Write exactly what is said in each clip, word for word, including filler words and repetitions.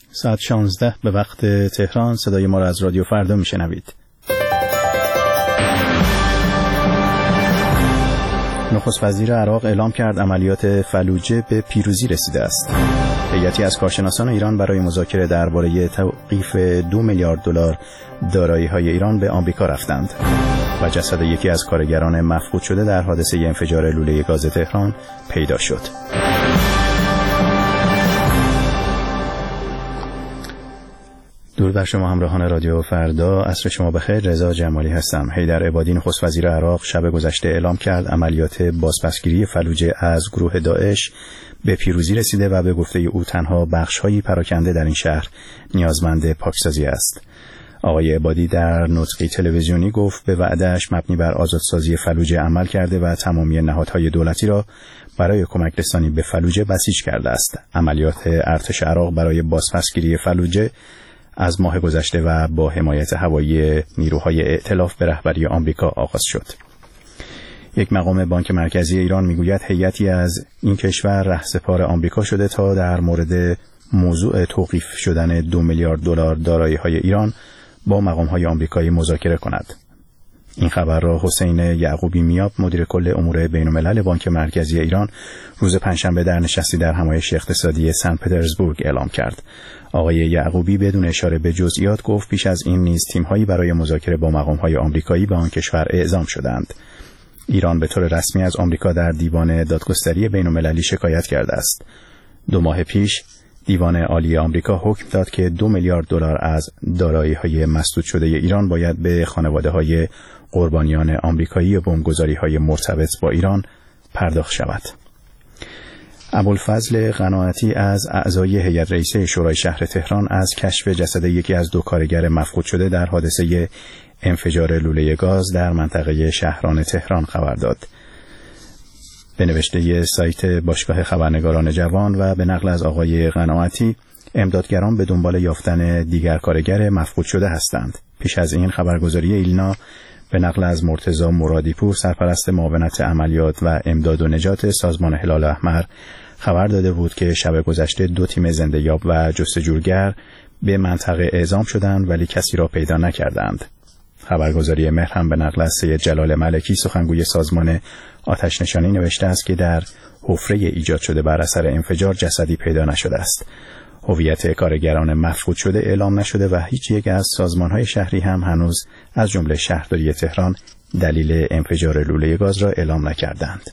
ساعت شانزده به وقت تهران. صدای ما را از رادیو فردا میشنوید. نخست وزیر عراق اعلام کرد عملیات فلوجه به پیروزی رسیده است. هیئتی از کارشناسان ایران برای مذاکره درباره توقیف دو میلیارد دلار دارایی‌های ایران به آمریکا رفتند و جسد یکی از کارگران مفقود شده در حادثه انفجار لوله گاز تهران پیدا شد. درود بر شما همراهان رادیو فردا. عصر شما بخیر. رضا جمالی هستم. حیدر عبادی نخست وزیر عراق شب گذشته اعلام کرد عملیات بازپسگیری فلوجه از گروه داعش به پیروزی رسیده و به گفته او تنها بخش‌هایی پراکنده در این شهر نیازمند پاکسازی است. آقای عبادی در نطقی تلویزیونی گفت به وعده‌اش مبنی بر آزادسازی فلوجه عمل کرده و تمامی نهادهای دولتی را برای کمک رسانی به فلوجه بسیج کرده است. عملیات ارتش عراق برای بازپسگیری فلوجه از ماه گذشته و با حمایت هوایی نیروهای ائتلاف به رهبری آمریکا آغاز شد. یک مقام بانک مرکزی ایران میگوید هیئتی از این کشور رهسپار آمریکا شده تا در مورد موضوع توقیف شدن دو میلیارد دلار دارایی‌های ایران با مقام‌های آمریکایی مذاکره کند. این خبر را حسین یعقوبی میاب مدیر کل امور بین‌الملل بانک مرکزی ایران روز پنجشنبه در نشستی در همایش اقتصادی سن پترزبورگ اعلام کرد. آقای یعقوبی بدون اشاره به جزئیات گفت پیش از این نیز تیم‌هایی برای مذاکره با مقام‌های آمریکایی به آن کشور اعزام شدند. ایران به طور رسمی از آمریکا در دیوان دادگستری بین‌المللی شکایت کرده است. دو ماه پیش دیوان عالی آمریکا حکم داد که دو میلیارد دلار از دارایی‌های مسدود شده ایران باید به خانواده‌های قربانیان آمریکایی و بمبگذاری‌های مرتبط با ایران پرداخت شود. ابوالفضل قناعتی از اعضای هیئت رئیسه شورای شهر تهران از کشف جسد یکی از دو کارگر مفقود شده در حادثه انفجار لوله گاز در منطقه شهران تهران خبر داد. به نوشته سایت باشگاه خبرنگاران جوان و به نقل از آقای قناعتی، امدادگران به دنبال یافتن دیگر کارگر مفقود شده هستند. پیش از این خبرگزاری ایلنا به نقل از مرتضی مرادیپور سرپرست معاونت عملیات و امداد و نجات سازمان هلال احمر خبر داده بود که شب گذشته دو تیم زنده‌یاب و جستجوگر به منطقه اعزام شدند ولی کسی را پیدا نکردند. خبرگزاری مهر هم به نقل از سید جلال ملکی سخنگوی سازمان آتش نشانی نوشته است که در حفره ایجاد شده بر اثر انفجار جسدی پیدا نشده است. هویت کارگران مفقود شده اعلام نشده و هیچ یک از سازمان‌های شهری هم هنوز از جمله شهرداری تهران دلیل انفجار لوله گاز را اعلام نکردند.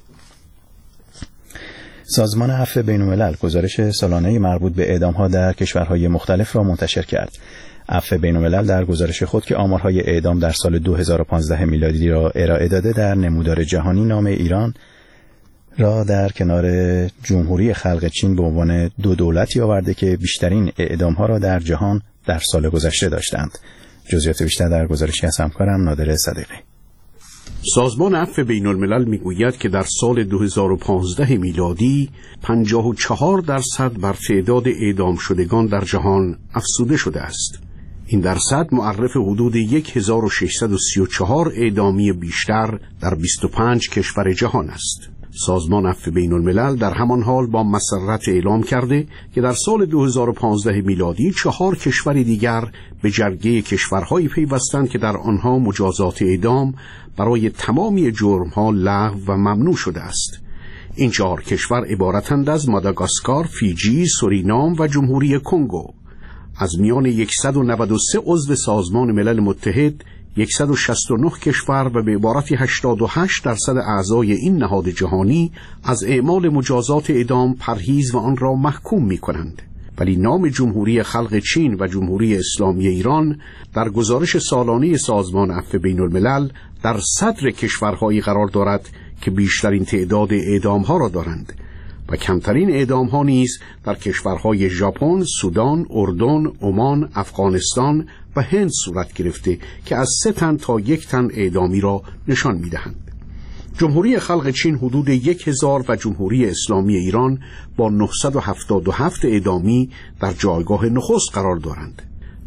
سازمان عفو بین‌الملل گزارش سالانه مربوط به اعدام‌ها در کشورهای مختلف را منتشر کرد. عفو بین‌الملل در گزارش خود که آمارهای اعدام در سال دو هزار و پانزده میلادی را ارائه داده در نمودار جهانی نام ایران را در کنار جمهوری خلق چین به عنوان دو دولتی آورده که بیشترین اعدام‌ها را در جهان در سال گذشته داشتند. جزئیات بیشتر در گزارشی از همکارم نادر صدیقی. سازمان عفو بین‌الملل میگوید که در سال دو هزار و پانزده میلادی پنجاه و چهار درصد بر تعداد اعدام شدگان در جهان افزوده شده است. این درصد معرف حدود هزار و ششصد و سی و چهار اعدامی بیشتر در بیست و پنج کشور جهان است. سازمان عفو بین‌الملل در همان حال با مسرت اعلام کرده که در سال دو هزار و پانزده میلادی چهار کشور دیگر به جرگه کشورهایی پیوستند که در آنها مجازات اعدام برای تمامی جرم‌ها لغو و ممنوع شده است. این چهار کشور عبارتند از ماداگاسکار، فیجی، سورینام و جمهوری کنگو. از میان صد و نود و سه عضو سازمان ملل متحد صد و شصت و نه کشور و به عبارت هشتاد و هشت درصد اعضای این نهاد جهانی از اعمال مجازات اعدام پرهیز و آن را محکوم می کنند. ولی نام جمهوری خلق چین و جمهوری اسلامی ایران در گزارش سالانه سازمان عفو بین‌الملل در صدر کشورهایی قرار دارد که بیشترین تعداد اعدام‌ها را دارند و کمترین اعدام‌ها نیز در کشورهای ژاپن، سودان، اردن، عمان، افغانستان و هند صورت گرفته که از سه تن تا یک تن اعدامی را نشان می‌دهند. جمهوری خلق چین حدود یک هزار و جمهوری اسلامی ایران با نهصد و هفتاد و هفت اعدامی در جایگاه نخست قرار دارند.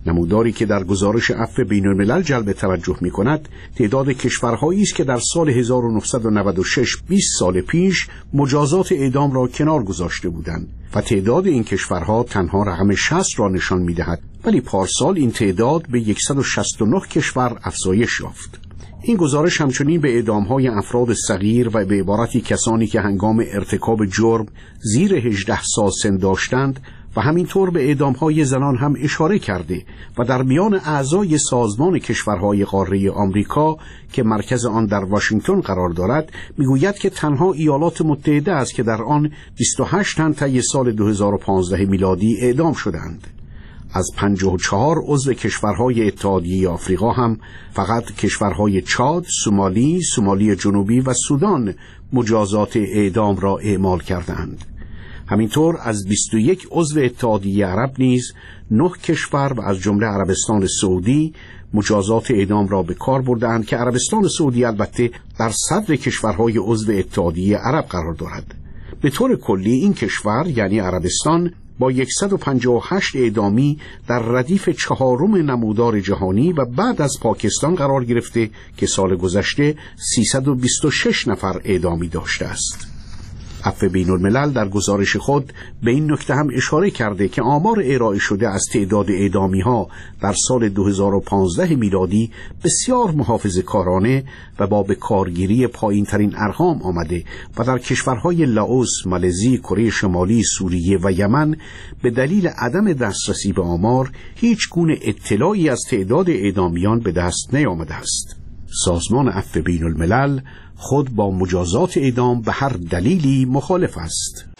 نموداری که در گزارش عفو بین‌الملل جلب توجه می‌کند تعداد کشورهایی است که در سال هزار و نهصد و نود و شش بیست سال پیش مجازات اعدام را کنار گذاشته بودند و تعداد این کشورها تنها رقم شصت را نشان می‌دهد، ولی پارسال این تعداد به صد و شصت و نه کشور افزایش یافت. این گزارش همچنین به اعدام‌های افراد صغیر و به عبارتی کسانی که هنگام ارتکاب جرم زیر هجده سال سن داشتند و همینطور به اعدام‌های زنان هم اشاره کرده و در میان اعضای سازمان کشورهای قاره آمریکا که مرکز آن در واشنگتن قرار دارد میگوید که تنها ایالات متحده است که در آن بیست و هشت تن طی سال دو هزار و پانزده میلادی اعدام شدند. از پنجاه و چهار عضو کشورهای اتحادیه آفریقا هم فقط کشورهای چاد، سومالی، سومالی جنوبی و سودان مجازات اعدام را اعمال کردند. همینطور از بیست و یک عضو اتحادیه عرب نیز نه کشور و از جمله عربستان سعودی مجازات اعدام را به کار بردند که عربستان سعودی البته در صدر کشورهای عضو اتحادیه عرب قرار دارد. به طور کلی این کشور یعنی عربستان با صد و پنجاه و هشت اعدامی در ردیف چهارم نمودار جهانی و بعد از پاکستان قرار گرفته که سال گذشته سیصد و بیست و شش نفر اعدامی داشته است. عفو بین‌الملل در گزارش خود به این نکته هم اشاره کرده که آمار ارائه شده از تعداد اعدامی‌ها در سال دو هزار و پانزده میلادی بسیار محافظه‌کارانه و با به کارگیری پایین‌ترین ارقام آمده و در کشورهای لاوس، مالزی، کره شمالی، سوریه و یمن به دلیل عدم دسترسی به آمار هیچ گونه اطلاعی از تعداد اعدامیان به دست نیامده است. سازمان عفو بین‌الملل خود با مجازات اعدام به هر دلیلی مخالف است.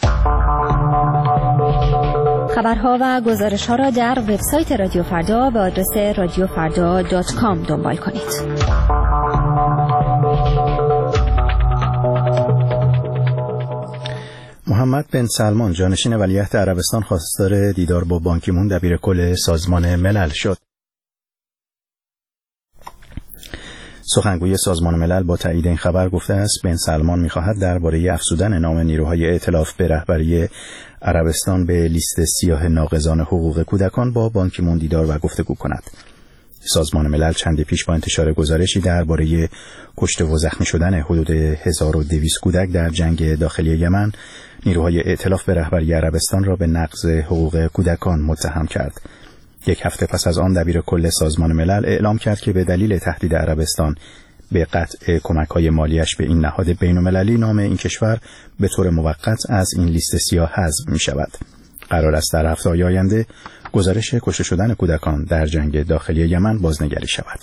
خبرها و گزارش‌ها را در وبسایت رادیو فردا به آدرس رادیو فردا دات کام دنبال کنید. محمد بن سلمان جانشین ولیعهد عربستان خواستار دیدار با بان کی مون دبیر کل سازمان ملل شد. سخنگوی سازمان ملل با تایید این خبر گفته است بن سلمان می‌خواهد درباره افزودن نام نیروهای ائتلاف به رهبری عربستان به لیست سیاه ناقضان حقوق کودکان با بان کی مون دیدار و گفتگو کند. سازمان ملل چندی پیش با انتشار گزارشی درباره کشته و زخمی شدن حدود هزار و دویست کودک در جنگ داخلی یمن نیروهای ائتلاف به رهبری عربستان را به نقض حقوق کودکان متهم کرد. یک هفته پس از آن دبیر کل سازمان ملل اعلام کرد که به دلیل تهدید عربستان به قطع کمک‌های مالیش به این نهاد بین‌المللی نام این کشور به طور موقت از این لیست سیاه حذف می‌شود. قرار است در هفته‌های آینده گزارش کشته شدن کودکان در جنگ داخلی یمن بازنگری شود.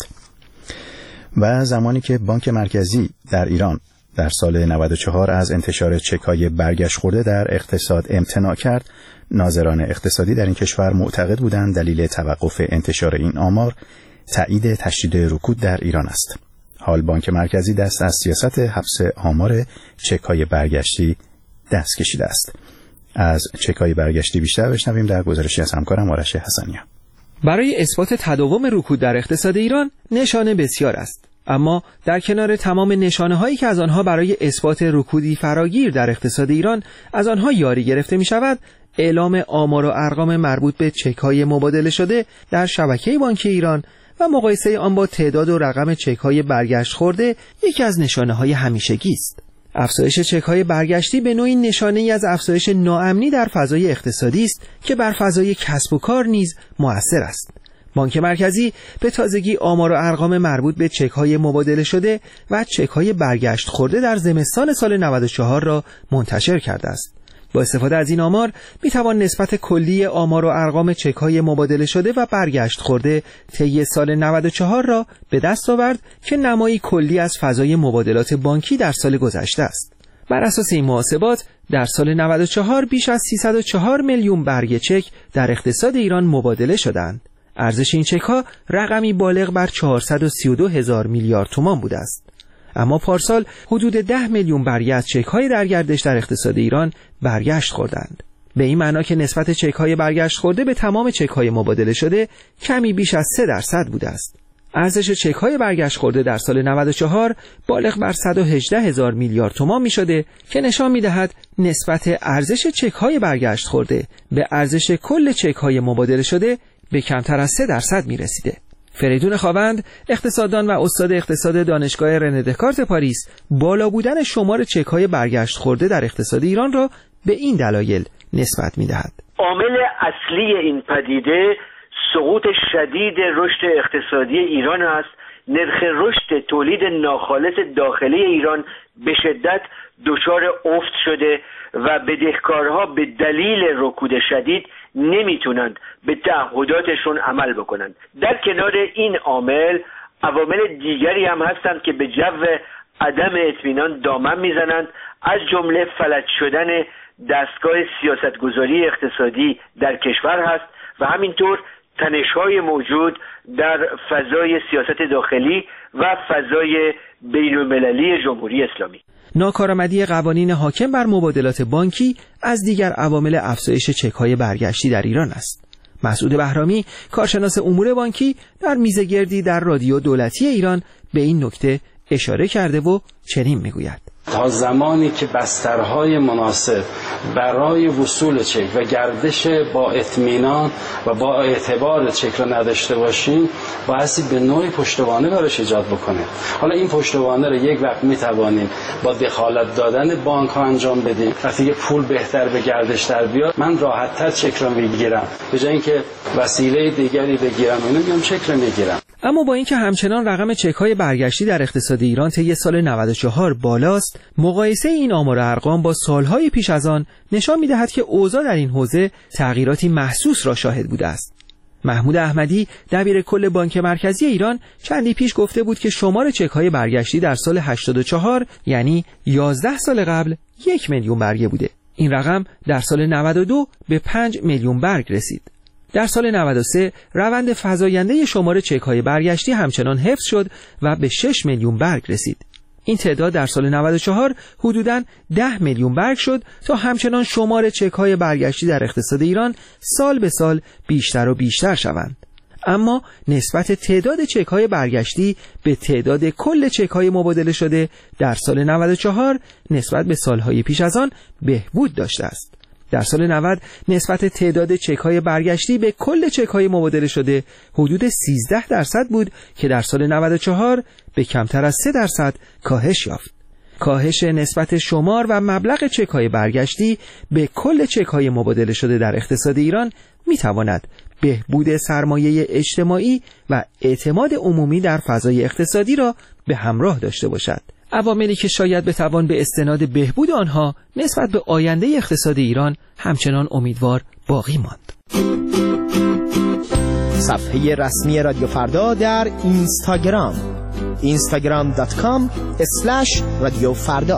و زمانی که بانک مرکزی در ایران در سال نود و چهار از انتشار چک‌های برگشت خورده در اقتصاد امتناع کرد، ناظران اقتصادی در این کشور معتقد بودند دلیل توقف انتشار این آمار تایید تشدید رکود در ایران است. حال بانک مرکزی دست از سیاست حبس آمار چک‌های برگشتی دست کشیده است. از چک‌های برگشتی بیشتر بشنویم در گزارشی از همکارم آرش حسنیه. برای اثبات تداوم رکود در اقتصاد ایران نشانه بسیار است، اما در کنار تمام نشانه هایی که از آنها برای اثبات رکودی فراگیر در اقتصاد ایران از آنها یاری گرفته می شود، اعلام آمار و ارقام مربوط به چک‌های مبادله شده در شبکه بانکی ایران و مقایسه آن با تعداد و رقم چک‌های برگشت خورده یکی از نشانه‌های همیشگی است. افزایش چک‌های برگشتی به نوعی نشانه‌ای از افزایش ناامنی در فضای اقتصادی است که بر فضای کسب و کار نیز مؤثر است. بانک مرکزی به تازگی آمار و ارقام مربوط به چک‌های مبادله شده و چک‌های برگشت خورده در زمستان سال نود و چهار را منتشر کرده است. با استفاده از این آمار می توان نسبت کلی آمار و ارقام چک‌های مبادله شده و برگشت خورده طی سال نود و چهار را به دست آورد که نمایی کلی از فضای مبادلات بانکی در سال گذشته است. بر اساس این محاسبات در سال نود و چهار بیش از سیصد و چهار میلیون برگ چک در اقتصاد ایران مبادله شدند. ارزش این چک‌ها رقمی بالغ بر چهارصد و سی و دو هزار میلیارد تومان بوده است. اما پارسال حدود ده میلیون برگه از چک‌های در گردش در اقتصاد ایران برگشت خوردند. به این معنا که نسبت چک‌های برگشت خورده به تمام چک‌های مبادله شده کمی بیش از سه درصد بوده است. ارزش چک‌های برگشت خورده در سال نود و چهار بالغ بر صد و هجده هزار میلیارد تومان می‌شده که نشان می‌دهد نسبت ارزش چک‌های برگشت خورده به ارزش کل چک‌های مبادله شده به کمتر از سه درصد می رسیده. فریدون خاوند، اقتصاددان و استاد اقتصاد دانشگاه رنه دکارت پاریس، بالا بودن شمار چک‌های برگشت خورده در اقتصاد ایران را به این دلایل نسبت می‌دهد. عامل اصلی این پدیده سقوط شدید رشد اقتصادی ایران است. نرخ رشد تولید ناخالص داخلی ایران به شدت دچار افت شده و بدهکارها به دلیل رکود شدید نمیتونند به تعهداتشون عمل بکنند. در کنار این عامل عوامل دیگری هم هستند که به جو عدم اطمینان دامن میزنند، از جمله فلج شدن دستگاه سیاستگذاری اقتصادی در کشور هست و همینطور تنش‌های موجود در فضای سیاست داخلی و فضای بین‌المللی جمهوری اسلامی. ناکارآمدی قوانین حاکم بر مبادلات بانکی از دیگر عوامل افزایش چک‌های برگشتی در ایران است. مسعود بهرامی، کارشناس امور بانکی، در میزگردی در رادیو دولتی ایران به این نکته اشاره کرده و چنین میگوید: تا زمانی که بسترهای مناسب برای وصول چک و گردش با اطمینان و با اعتبار چک را نداشته باشیم، بایستی به نوعی پشتوانه براش ایجاد بکنیم. حالا این پشتوانه را یک وقت میتوانیم با دخالت دادن بانک ها انجام بدیم. وقتی که پول بهتر به گردش در بیاد، من راحت تر چک را میگیرم به جای اینکه وسیله دیگری بگیرم، اینو میگم چک را میگیرم. اما با اینکه همچنان رقم چک‌های برگشتی در اقتصاد ایران طی سال نود و چهار بالاست، مقایسه این آمار و ارقام با سالهای پیش از آن نشان می‌دهد که اوضاع در این حوزه تغییراتی محسوس را شاهد بوده است. محمود احمدی، دبیر کل بانک مرکزی ایران، چندی پیش گفته بود که شمار چک‌های برگشتی در سال هشتاد و چهار، یعنی یازده سال قبل، یک میلیون برگه بوده. این رقم در سال نود و دو به پنج میلیون برگ رسید. در سال نود و سه روند فزاینده شمار چک‌های برگشتی همچنان حفظ شد و به شش میلیون برگ رسید. این تعداد در سال نود و چهار حدوداً ده میلیون برگ شد تا همچنان شمار چک‌های برگشتی در اقتصاد ایران سال به سال بیشتر و بیشتر شوند. اما نسبت تعداد چک‌های برگشتی به تعداد کل چک‌های مبادله شده در سال نود و چهار نسبت به سالهای پیش از آن بهبود داشته است. در سال نود نسبت تعداد چک‌های برگشتی به کل چک‌های مبادله شده حدود سیزده درصد بود که در سال نود و چهار به کمتر از سه درصد کاهش یافت. کاهش نسبت شمار و مبلغ چک‌های برگشتی به کل چک‌های مبادله شده در اقتصاد ایران می‌تواند بهبود سرمایه اجتماعی و اعتماد عمومی در فضای اقتصادی را به همراه داشته باشد. عواملی که شاید بتوان به استناد بهبود آنها نسبت به آینده اقتصاد ایران همچنان امیدوار باقی ماند. صفحه رسمی رادیو فردا در اینستاگرام اینستاگرام دات کام اسلش رادیو فردا.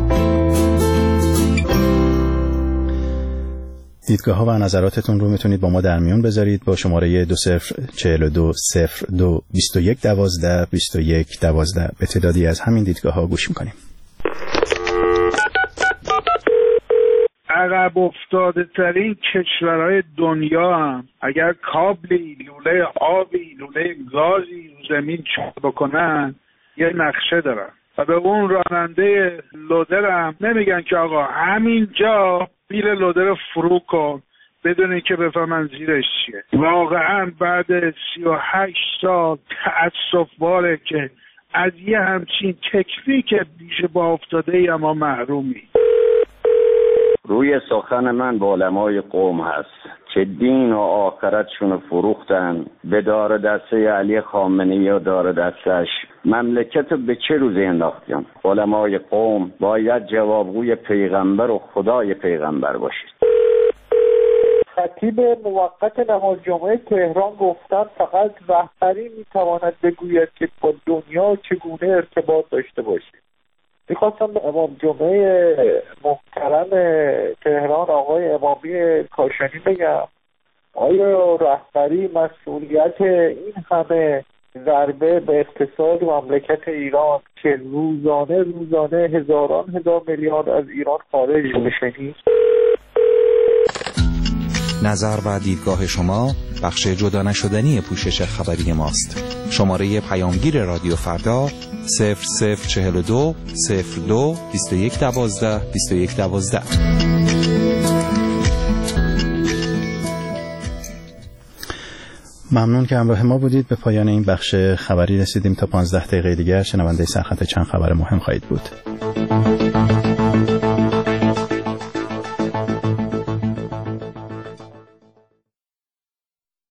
دیدگاه ها و نظراتتون رو میتونید با ما در میون بذارید با شماره دو صفر چهل و دو صفر دو بیست و یک دوازده بیست و یک دوازده. به تعدادی از همین دیدگاه ها گوش میکنیم. عقب افتاده ترین کشورهای دنیا هم اگر کابلی، لوله آبی، لوله گازی زمین چاپ بکنن یه نقشه دارن و به اون راننده لودر هم نمیگن که آقا همینجا بیل لودر فرو کن بدون اینکه بفهمن زیرش چیه. واقعا بعد سی و هشت سال تأسف باره که از یه همچین تکنیک بیش با افتاده ای اما محرومی. روی سخن من با علمای قوم هست که دین و آخرتشون فروختن به دار دسته علی خامنه‌ای و دار دستش مملکت به چه روزی انداختیم. علمای قوم باید جوابگوی پیغمبر و خدای پیغمبر باشید. خطیب موقت نماز جمعه تهران گفتن فقط رهبری میتواند بگوید که با دنیا چگونه ارتباط داشته باشید. میخواستم به امام جمعه محترم تهران آقای امامی کاشانی بگم آیا رهبری مسئولیت این همه ضربه به اقتصاد مملکت ایران که روزانه روزانه هزاران هزار میلیارد از ایران خارج میشه نیست؟ نظر و دیدگاه شما بخش جدا نشدنی پوشش خبری ماست. شماره پیامگیر رادیو فردا صفر صفر چهل و دو صفر دو بیست و یک دوازده بیست و یک دوازده. ممنون که همراه ما بودید. به پایان این بخش خبری رسیدیم. تا پانزده دقیقه دیگر شنونده سرخط چند خبر مهم خواهید بود.